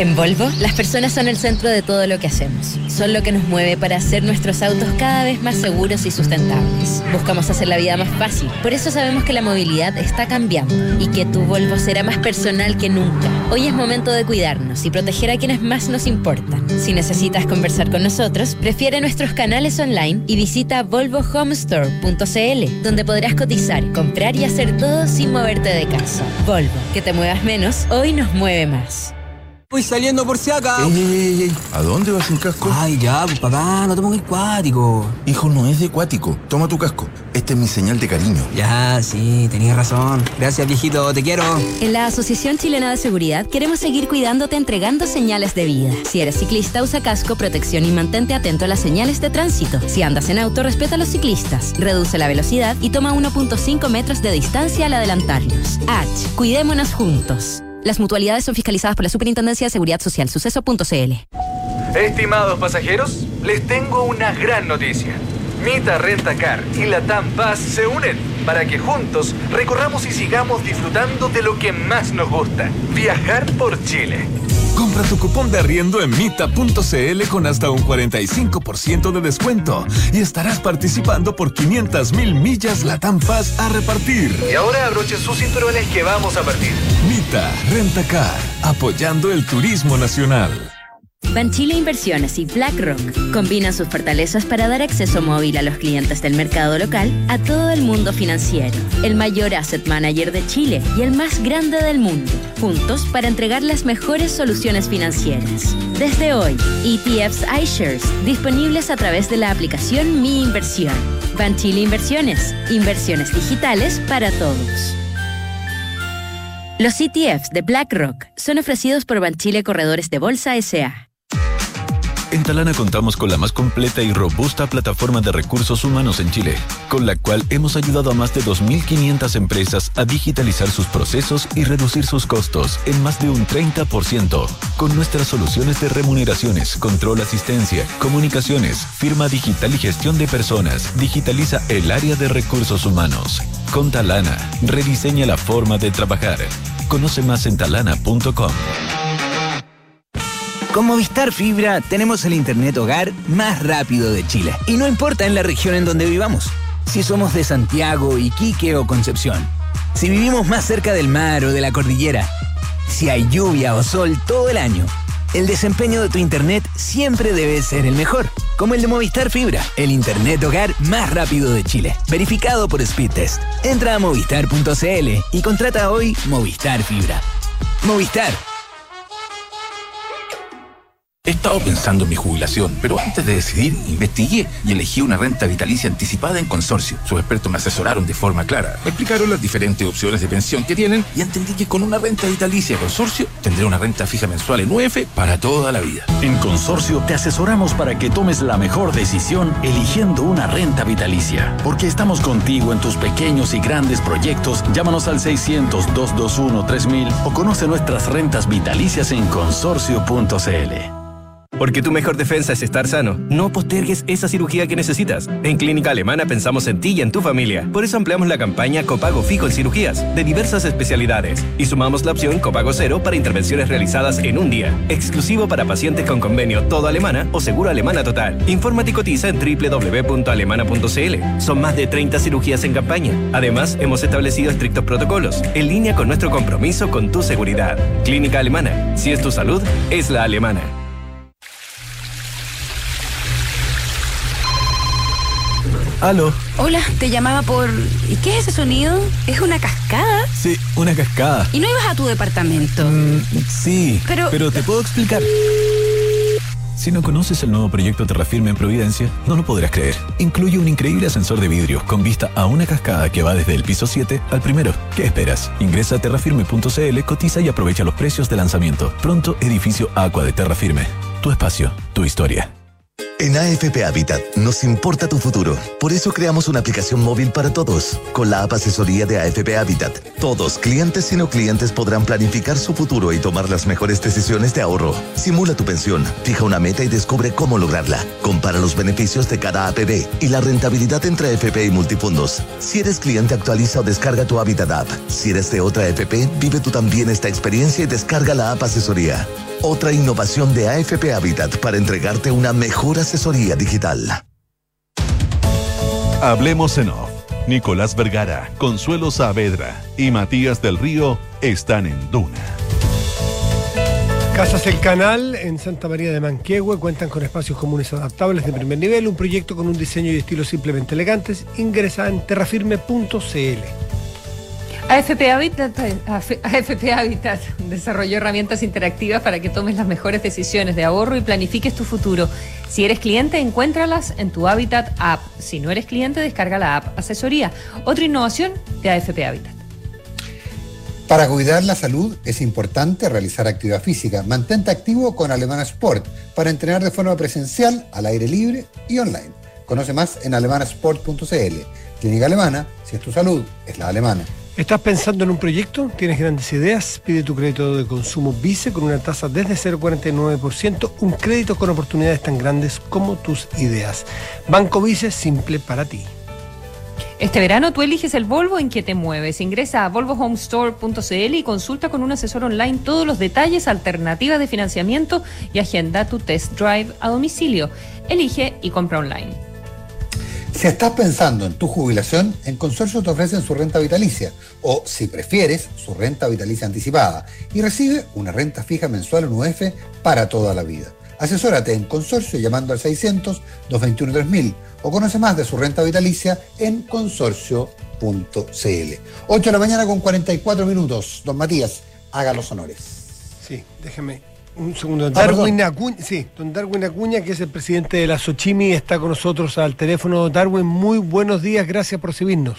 En Volvo, las personas son el centro de todo lo que hacemos. Son lo que nos mueve para hacer nuestros autos cada vez más seguros y sustentables. Buscamos hacer la vida más fácil. Por eso sabemos que la movilidad está cambiando y que tu Volvo será más personal que nunca. Hoy es momento de cuidarnos y proteger a quienes más nos importan. Si necesitas conversar con nosotros, prefiere nuestros canales online y visita volvohomestore.cl, donde podrás cotizar, comprar y hacer todo sin moverte de casa. Volvo, que te muevas menos, hoy nos mueve más. Voy saliendo por si acá. Ey. ¿A dónde vas sin casco? Ay, ya, pues, papá, no te pongas cuático. Hijo, no es de cuático. Toma tu casco. Esta es mi señal de cariño. Ya, sí, tenías razón. Gracias, viejito, te quiero. En la Asociación Chilena de Seguridad queremos seguir cuidándote entregando señales de vida. Si eres ciclista, usa casco, protección y mantente atento a las señales de tránsito. Si andas en auto, respeta a los ciclistas. Reduce la velocidad y toma 1.5 metros de distancia al adelantarlos. Cuidémonos juntos. Las mutualidades son fiscalizadas por la Superintendencia de Seguridad Social. Suceso.cl. Estimados pasajeros, les tengo una gran noticia. Mita Rentacar y Latam Paz se unen para que juntos recorramos y sigamos disfrutando de lo que más nos gusta: viajar por Chile. Compra tu cupón de arriendo en mita.cl con hasta un 45% de descuento y estarás participando por 500.000 millas Latam Paz a repartir. Y ahora abrochen sus cinturones que vamos a partir. Mita Rentacar, apoyando el turismo nacional. Banchile Inversiones y BlackRock combinan sus fortalezas para dar acceso móvil a los clientes del mercado local a todo el mundo financiero. El mayor asset manager de Chile y el más grande del mundo. Juntos para entregar las mejores soluciones financieras. Desde hoy, ETFs iShares disponibles a través de la aplicación Mi Inversión. Banchile Inversiones. Inversiones digitales para todos. Los ETFs de BlackRock son ofrecidos por Banchile Corredores de Bolsa S.A. En Talana contamos con la más completa y robusta plataforma de recursos humanos en Chile, con la cual hemos ayudado a más de 2.500 empresas a digitalizar sus procesos y reducir sus costos en más de un 30%. Con nuestras soluciones de remuneraciones, control, asistencia, comunicaciones, firma digital y gestión de personas, digitaliza el área de recursos humanos. Con Talana, rediseña la forma de trabajar. Conoce más en talana.com. Con Movistar Fibra tenemos el internet hogar más rápido de Chile. Y no importa en la región en donde vivamos. Si somos de Santiago, Iquique o Concepción. Si vivimos más cerca del mar o de la cordillera. Si hay lluvia o sol todo el año. El desempeño de tu internet siempre debe ser el mejor. Como el de Movistar Fibra, el internet hogar más rápido de Chile. Verificado por Speedtest. Entra a movistar.cl y contrata hoy Movistar Fibra. Movistar. He estado pensando en mi jubilación, pero antes de decidir, investigué y elegí una renta vitalicia anticipada en Consorcio. Sus expertos me asesoraron de forma clara. Me explicaron las diferentes opciones de pensión que tienen y entendí que con una renta vitalicia Consorcio tendré una renta fija mensual en UF para toda la vida. En Consorcio te asesoramos para que tomes la mejor decisión eligiendo una renta vitalicia. Porque estamos contigo en tus pequeños y grandes proyectos. Llámanos al 600-221-3000 o conoce nuestras rentas vitalicias en consorcio.cl. Porque tu mejor defensa es estar sano. No postergues esa cirugía que necesitas. En Clínica Alemana pensamos en ti y en tu familia. Por eso ampliamos la campaña Copago Fijo en cirugías de diversas especialidades. Y sumamos la opción Copago Cero para intervenciones realizadas en un día. Exclusivo para pacientes con convenio Todo Alemana o Seguro Alemana Total. Infórmate y cotiza en www.alemana.cl. Son más de 30 cirugías en campaña. Además, hemos establecido estrictos protocolos, en línea con nuestro compromiso con tu seguridad. Clínica Alemana. Si es tu salud, es la alemana. ¿Aló? Hola, te llamaba por... ¿Y qué es ese sonido? ¿Es una cascada? Sí, una cascada. ¿Y no ibas a tu departamento? Sí, pero te puedo explicar. Si no conoces el nuevo proyecto Terrafirme en Providencia, no lo podrás creer. Incluye un increíble ascensor de vidrio con vista a una cascada que va desde el piso 7 al primero. ¿Qué esperas? Ingresa a terrafirme.cl, cotiza y aprovecha los precios de lanzamiento. Pronto, edificio Aqua de Terrafirme. Tu espacio, tu historia. En AFP Habitat nos importa tu futuro. Por eso creamos una aplicación móvil para todos. Con la app Asesoría de AFP Habitat, Todos, clientes y no clientes, podrán planificar su futuro y tomar las mejores decisiones de ahorro. Simula tu pensión, fija una meta y descubre cómo lograrla. Compara los beneficios de cada APB y la rentabilidad entre AFP y multifondos. Si eres cliente, actualiza o descarga tu Habitat App. Si eres de otra AFP, vive tú también esta experiencia y descarga la app Asesoría. Otra innovación de AFP Habitat para entregarte una mejor asesoría digital. Hablemos en Off. Nicolás Vergara, Consuelo Saavedra y Matías del Río están en Duna. Casas El Canal en Santa María de Manquehue cuentan con espacios comunes adaptables de primer nivel, un proyecto con un diseño y estilo simplemente elegantes. Ingresa en terrafirme.cl. AFP Habitat desarrolló herramientas interactivas para que tomes las mejores decisiones de ahorro y planifiques tu futuro. Si eres cliente, encuéntralas en tu Habitat App. Si no eres cliente, descarga la app Asesoría. Otra innovación de AFP Habitat. Para cuidar la salud es importante realizar actividad física. Mantente activo con Alemana Sport para entrenar de forma presencial, al aire libre y online. Conoce más en alemanasport.cl. Clínica Alemana, si es tu salud, es la alemana. ¿Estás pensando en un proyecto? ¿Tienes grandes ideas? Pide tu crédito de consumo Vice con una tasa desde 0,49%, un crédito con oportunidades tan grandes como tus ideas. Banco Vice, simple para ti. Este verano tú eliges el Volvo en que te mueves. Ingresa a volvohomestore.cl y consulta con un asesor online todos los detalles, alternativas de financiamiento y agenda tu test drive a domicilio. Elige y compra online. Si estás pensando en tu jubilación, en Consorcio te ofrecen su renta vitalicia o, si prefieres, su renta vitalicia anticipada y recibe una renta fija mensual en UF para toda la vida. Asesórate en Consorcio llamando al 600-221-3000 o conoce más de su renta vitalicia en consorcio.cl. 8 de la mañana con 44 minutos. Don Matías, haga los honores. Sí, déjeme un segundo. Don Darwin Acuña, que es el presidente de la Sochimi, está con nosotros al teléfono. Darwin, muy buenos días, gracias por recibirnos.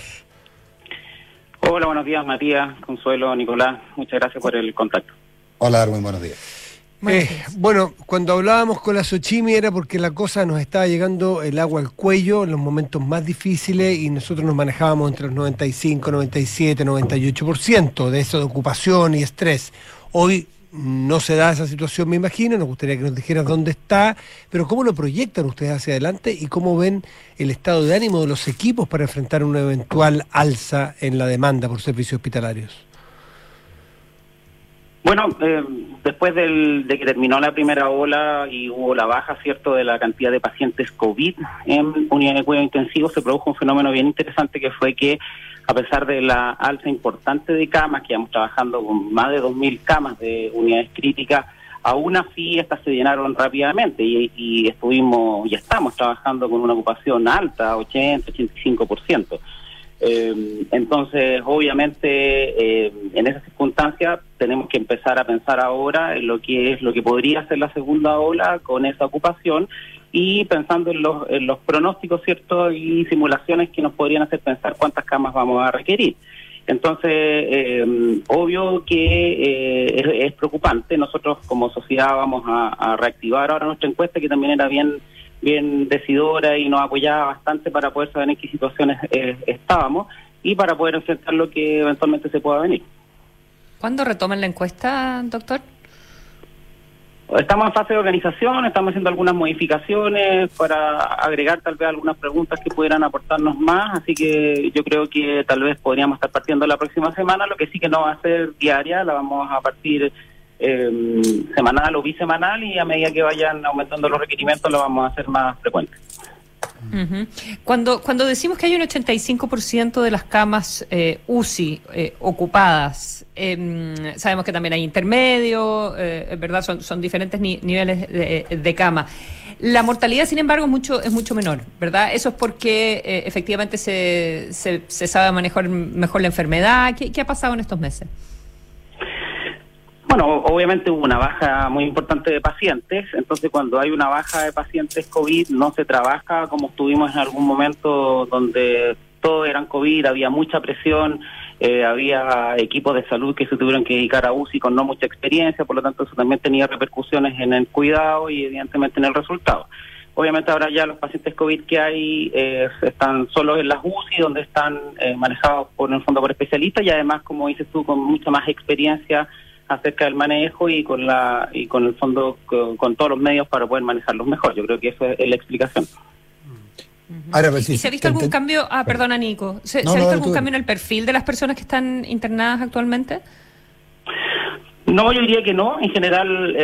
Hola, buenos días, Matías, Consuelo, Nicolás, muchas gracias por el contacto. Hola, Darwin, buenos días. Bueno, cuando hablábamos con la Sochimi era porque la cosa nos estaba llegando el agua al cuello en los momentos más difíciles y nosotros nos manejábamos entre los 95, 97, 98% de eso de ocupación y estrés. Hoy no se da esa situación, me imagino. Nos gustaría que nos dijeras dónde está, pero cómo lo proyectan ustedes hacia adelante y cómo ven el estado de ánimo de los equipos para enfrentar una eventual alza en la demanda por servicios hospitalarios. Bueno, después de que terminó la primera ola y hubo la baja, ¿cierto?, de la cantidad de pacientes COVID en unidades de cuidado intensivo, se produjo un fenómeno bien interesante que fue que, a pesar de la alza importante de camas, que estamos trabajando con más de 2.000 camas de unidades críticas, aún así estas se llenaron rápidamente y estamos trabajando con una ocupación alta, 80-85%. Entonces, obviamente, en esas circunstancias tenemos que empezar a pensar ahora en lo que podría ser la segunda ola con esa ocupación y pensando en los pronósticos, ¿cierto?, y simulaciones que nos podrían hacer pensar cuántas camas vamos a requerir. Entonces, obvio que es preocupante. Nosotros como sociedad vamos a reactivar ahora nuestra encuesta, que también era bien decidora y nos apoyaba bastante para poder saber en qué situaciones estábamos y para poder enfrentar lo que eventualmente se pueda venir. ¿Cuándo retoman la encuesta, doctor? Estamos en fase de organización, estamos haciendo algunas modificaciones para agregar tal vez algunas preguntas que pudieran aportarnos más, así que yo creo que tal vez podríamos estar partiendo la próxima semana, lo que sí que no va a ser diaria, la vamos a partir semanal o bisemanal y a medida que vayan aumentando los requerimientos lo vamos a hacer más frecuente. Uh-huh. Cuando decimos que hay un 85% de las camas UCI ocupadas, sabemos que también hay intermedio, ¿verdad? Son diferentes niveles de cama. La mortalidad, sin embargo, es mucho menor, ¿verdad? Eso es porque efectivamente se sabe manejar mejor la enfermedad. ¿Qué ha pasado en estos meses? Bueno, obviamente hubo una baja muy importante de pacientes, entonces cuando hay una baja de pacientes COVID no se trabaja como estuvimos en algún momento donde todos eran COVID, había mucha presión, había equipos de salud que se tuvieron que dedicar a UCI con no mucha experiencia, por lo tanto eso también tenía repercusiones en el cuidado y evidentemente en el resultado. Obviamente ahora ya los pacientes COVID que hay están solo en las UCI, donde están manejados por en el fondo por especialistas, y además, como dices tú, con mucha más experiencia acerca del manejo y con el fondo con todos los medios para poder manejarlos mejor. Yo creo que eso es la explicación. Ahora, pues, ¿Y se ha visto algún cambio? Perdona, Nico. ¿Se ha visto algún cambio en el perfil de las personas que están internadas actualmente? No, yo diría que no. En general,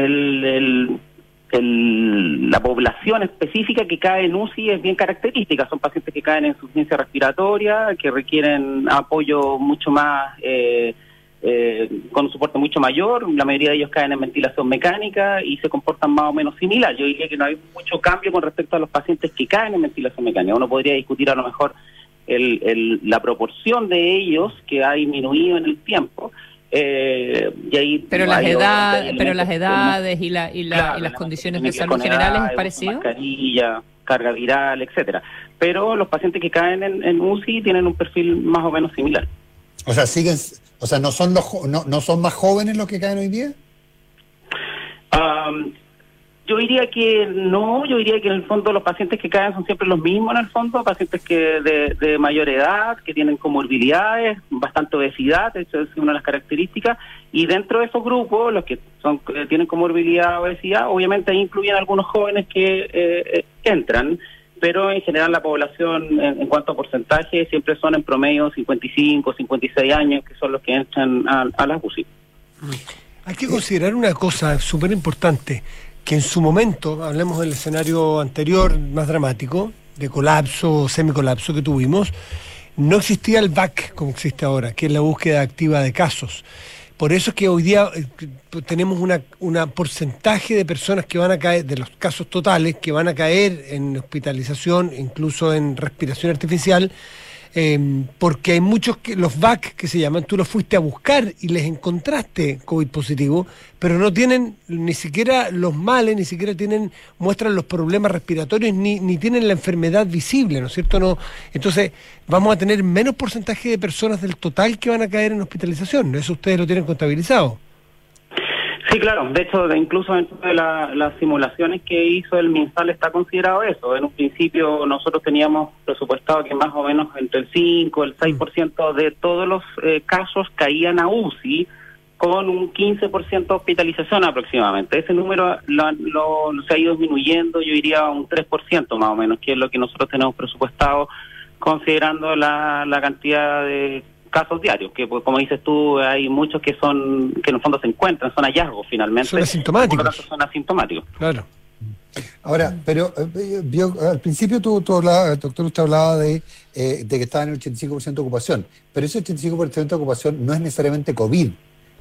la población específica que cae en UCI es bien característica. Son pacientes que caen en insuficiencia respiratoria, que requieren apoyo mucho más, con un soporte mucho mayor. La mayoría de ellos caen en ventilación mecánica y se comportan más o menos similar. Yo diría que no hay mucho cambio con respecto a los pacientes que caen en ventilación mecánica. Uno podría discutir a lo mejor la proporción de ellos que ha disminuido en el tiempo. Y ahí pero las edades y las condiciones de salud generales es parecido. Mascarilla, carga viral, etcétera. Pero los pacientes que caen en UCI tienen un perfil más o menos similar. O sea, no son más jóvenes los que caen hoy día. Yo diría que no, yo diría que en el fondo los pacientes que caen son siempre los mismos en el fondo, pacientes que de mayor edad, que tienen comorbilidades, bastante obesidad, eso es una de las características, y dentro de esos grupos, los que tienen comorbilidad, obesidad, obviamente ahí incluyen algunos jóvenes que entran, pero en general la población en cuanto a porcentaje siempre son en promedio 55, 56 años, que son los que entran a las UCI. Hay que considerar una cosa súper importante, que en su momento, hablemos del escenario anterior, más dramático, de colapso o semicolapso que tuvimos, no existía el VAC como existe ahora, que es la búsqueda activa de casos. Por eso es que hoy día tenemos una porcentaje de personas que van a caer, de los casos totales, que van a caer en hospitalización, incluso en respiración artificial, porque hay muchos, los VAC que se llaman, tú los fuiste a buscar y les encontraste COVID positivo, pero no tienen ni siquiera los males, ni siquiera muestran los problemas respiratorios, ni tienen la enfermedad visible, ¿no es cierto? No, entonces vamos a tener menos porcentaje de personas del total que van a caer en hospitalización, ¿no? Eso ustedes lo tienen contabilizado. Sí, claro. De hecho, incluso dentro de las simulaciones que hizo el MinSal está considerado eso. En un principio nosotros teníamos presupuestado que más o menos entre el 5 y el 6% de todos los casos caían a UCI, con un 15% de hospitalización aproximadamente. Ese número se ha ido disminuyendo, yo diría un 3% más o menos, que es lo que nosotros tenemos presupuestado, considerando la cantidad de casos diarios, que pues, como dices tú, hay muchos que en el fondo se encuentran, son hallazgos finalmente. Son asintomáticos. Son asintomáticos. Claro. Ahora, pero al principio tú hablabas, doctor, usted hablaba de que estaba en el 85% de ocupación, pero ese 85% de ocupación no es necesariamente COVID.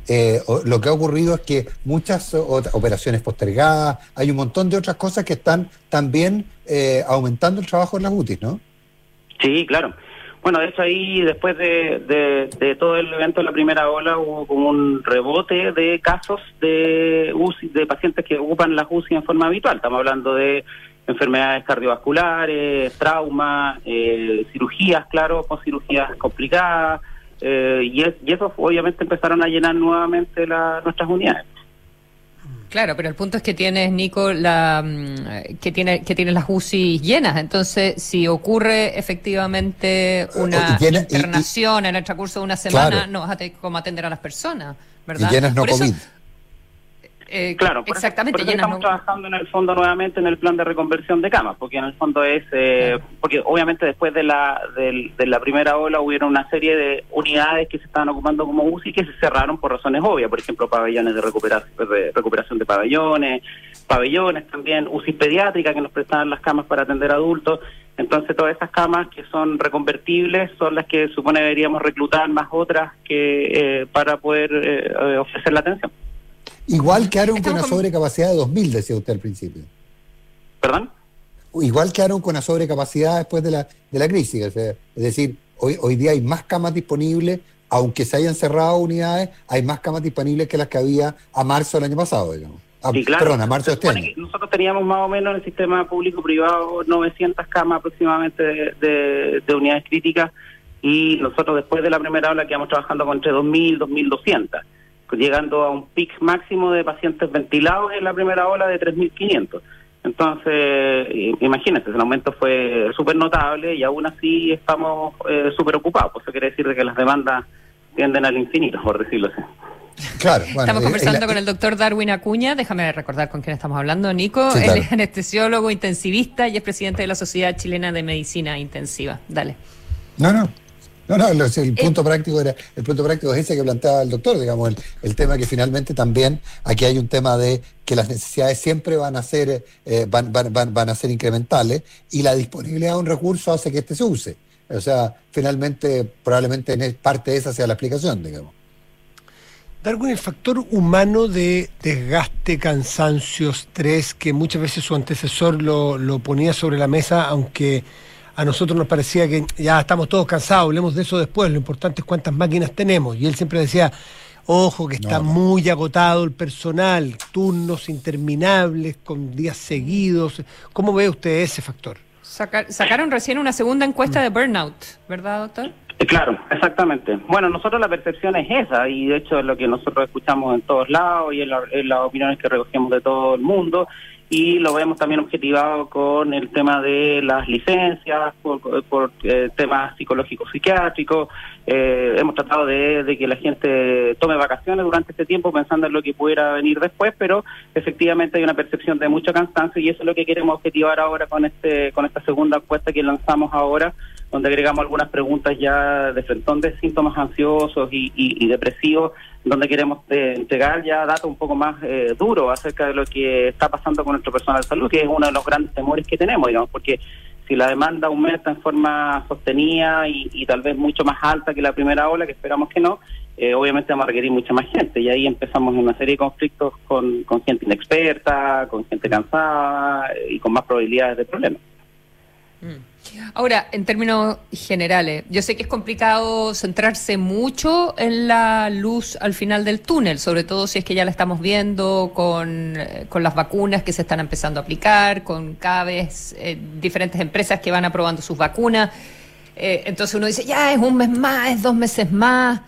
Lo que ha ocurrido es que muchas operaciones postergadas, hay un montón de otras cosas que están también aumentando el trabajo en las UTIs, ¿no? Sí, claro. Bueno, de hecho ahí después de todo el evento de la primera ola hubo como un rebote de casos de UCI, de pacientes que ocupan las UCI en forma habitual. Estamos hablando de enfermedades cardiovasculares, traumas, cirugías, claro, poscirugías complicadas, y eso obviamente empezaron a llenar nuevamente nuestras unidades. Claro, pero el punto es que tienes, Nico, que tienes las UCI llenas. Entonces, si ocurre efectivamente una internación en el transcurso de una semana, claro, no vas a tener cómo atender a las personas, ¿verdad? Y llenas no COVID. Claro, exactamente. Por eso estamos trabajando en el fondo nuevamente en el plan de reconversión de camas, porque en el fondo es porque obviamente después de la primera ola hubieron una serie de unidades que se estaban ocupando como UCI que se cerraron por razones obvias, por ejemplo pabellones de recuperación de pabellones también, UCI pediátrica que nos prestaban las camas para atender adultos. Entonces todas esas camas que son reconvertibles son las que supone deberíamos reclutar más otras que para poder ofrecer la atención. Igual quedaron con una sobrecapacidad de 2.000, decía usted al principio. ¿Perdón? Igual quedaron con una sobrecapacidad después de la crisis. O sea, es decir, hoy día hay más camas disponibles, aunque se hayan cerrado unidades, hay más camas disponibles que las que había a marzo del año pasado, digamos. Sí, claro. Perdón, a marzo de este año. Nosotros teníamos más o menos en el sistema público-privado 900 camas aproximadamente de unidades críticas, y nosotros después de la primera ola quedamos trabajando con entre 2.000 y 2.200. Llegando a un pic máximo de pacientes ventilados en la primera ola de 3.500. Entonces, imagínate, el aumento fue súper notable y aún así estamos súper ocupados. Eso quiere decir de que las demandas tienden al infinito, por decirlo así. Claro, bueno, estamos conversando con el doctor Darwin Acuña. Déjame recordar con quién estamos hablando, Nico. Sí, claro. Él es anestesiólogo intensivista y es presidente de la Sociedad Chilena de Medicina Intensiva. Dale. No, el punto práctico es ese que planteaba el doctor, digamos, el tema que finalmente también aquí hay un tema de que las necesidades siempre van a ser van a ser incrementales y la disponibilidad de un recurso hace que este se use. O sea, finalmente probablemente parte de esa sea la explicación, digamos. Darwin, el factor humano de desgaste, cansancio, estrés, que muchas veces su antecesor lo ponía sobre la mesa, aunque a nosotros nos parecía que ya estamos todos cansados, hablemos de eso después, lo importante es cuántas máquinas tenemos. Y él siempre decía, ojo, que está muy agotado el personal, turnos interminables, con días seguidos. ¿Cómo ve usted ese factor? Sacaron recién una segunda encuesta de burnout, ¿verdad, doctor? Claro, exactamente. Bueno, nosotros la percepción es esa, y de hecho es lo que nosotros escuchamos en todos lados y en las opiniones que recogemos de todo el mundo, y lo vemos también objetivado con el tema de las licencias, por temas psicológicos psiquiátricos. Hemos tratado de que la gente tome vacaciones durante este tiempo pensando en lo que pudiera venir después, pero efectivamente hay una percepción de mucho cansancio y eso es lo que queremos objetivar ahora con esta segunda encuesta que lanzamos ahora, donde agregamos algunas preguntas ya de frentón de síntomas ansiosos y depresivos, donde queremos entregar ya datos un poco más duros acerca de lo que está pasando con nuestro personal de salud, que es uno de los grandes temores que tenemos, digamos, porque si la demanda aumenta en forma sostenida y tal vez mucho más alta que la primera ola, que esperamos que no, obviamente vamos a requerir mucha más gente, y ahí empezamos en una serie de conflictos con gente inexperta, con gente cansada y con más probabilidades de problemas. Ahora, en términos generales, yo sé que es complicado centrarse mucho en la luz al final del túnel, sobre todo si es que ya la estamos viendo con las vacunas que se están empezando a aplicar, con cada vez diferentes empresas que van aprobando sus vacunas. Entonces uno dice, ya es un mes más, es 2 meses más,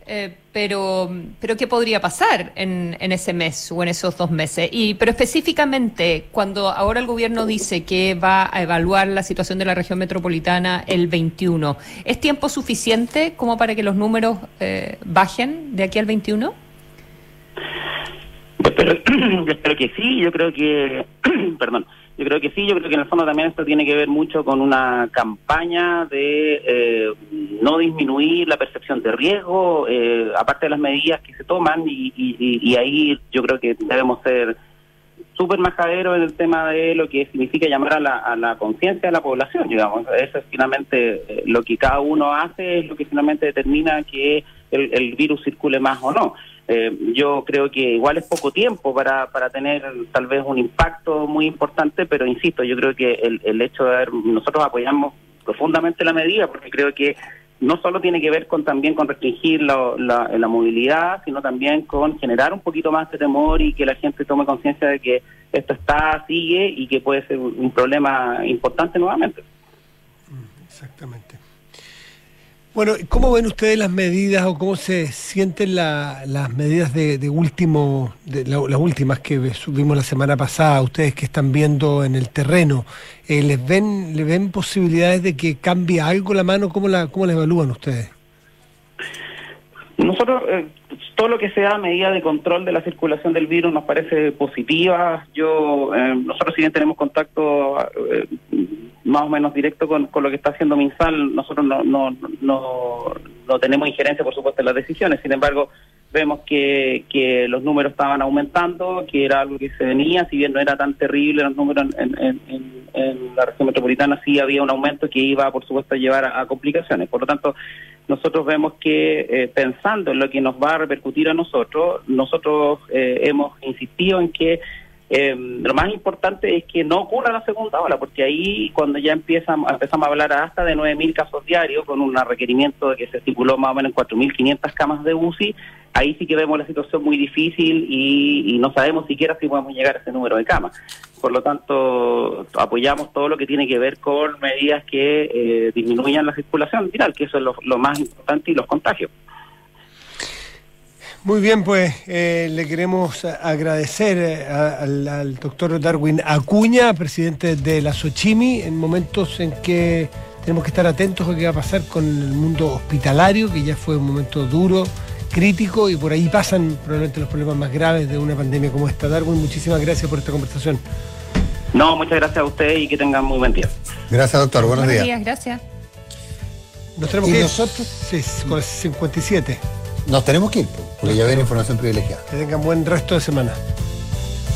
pero ¿qué podría pasar en ese mes o en esos 2 meses? Pero específicamente, cuando ahora el gobierno dice que va a evaluar la situación de la región metropolitana el 21, ¿es tiempo suficiente como para que los números bajen de aquí al 21? Yo espero que sí, yo creo que yo creo que en el fondo también esto tiene que ver mucho con una campaña de no disminuir la percepción de riesgo, aparte de las medidas que se toman, y ahí yo creo que debemos ser súper majaderos en el tema de lo que significa llamar a la conciencia de la población, digamos. Eso es finalmente lo que cada uno hace, es lo que finalmente determina que el virus circule más o no. Yo creo que igual es poco tiempo para tener tal vez un impacto muy importante, pero insisto, yo creo que el hecho de nosotros apoyamos profundamente la medida, porque creo que no solo tiene que ver también con restringir la movilidad, sino también con generar un poquito más de temor y que la gente tome conciencia de que esto sigue y que puede ser un problema importante nuevamente. Exactamente. Bueno, ¿cómo ven ustedes las medidas o cómo se sienten las medidas las últimas que vimos la semana pasada, ustedes que están viendo en el terreno? ¿Le ven posibilidades de que cambie algo la mano? ¿Cómo la evalúan ustedes? Nosotros, todo lo que sea medida de control de la circulación del virus nos parece positiva. Nosotros si bien tenemos contacto más o menos directo con lo que está haciendo MinSal, nosotros no tenemos injerencia, por supuesto, en las decisiones. Sin embargo, vemos que los números estaban aumentando, que era algo que se venía, si bien no era tan terrible los números en la región metropolitana, sí había un aumento que iba, por supuesto, a llevar a complicaciones. Por lo tanto, nosotros vemos que pensando en lo que nos va a repercutir a nosotros hemos insistido en que lo más importante es que no ocurra la segunda ola, porque ahí cuando ya empezamos a hablar hasta de 9.000 casos diarios, con un requerimiento de que se estipuló más o menos 4.500 camas de UCI, ahí sí que vemos la situación muy difícil y no sabemos siquiera si podemos llegar a ese número de camas. Por lo tanto, apoyamos todo lo que tiene que ver con medidas que disminuyan la circulación viral, que eso es lo más importante, y los contagios. Muy bien, pues le queremos agradecer al doctor Darwin Acuña, presidente de la Sochimi, en momentos en que tenemos que estar atentos a qué va a pasar con el mundo hospitalario, que ya fue un momento duro, crítico, y por ahí pasan probablemente los problemas más graves de una pandemia como esta. Darwin, muchísimas gracias por esta conversación. No, muchas gracias a usted y que tengan muy buen día. Gracias, doctor. Buenos días. Gracias. Nos tenemos que ir nosotros, sí, con las 57. Nos tenemos que ir, porque ya viene información privilegiada. Que tengan buen resto de semana.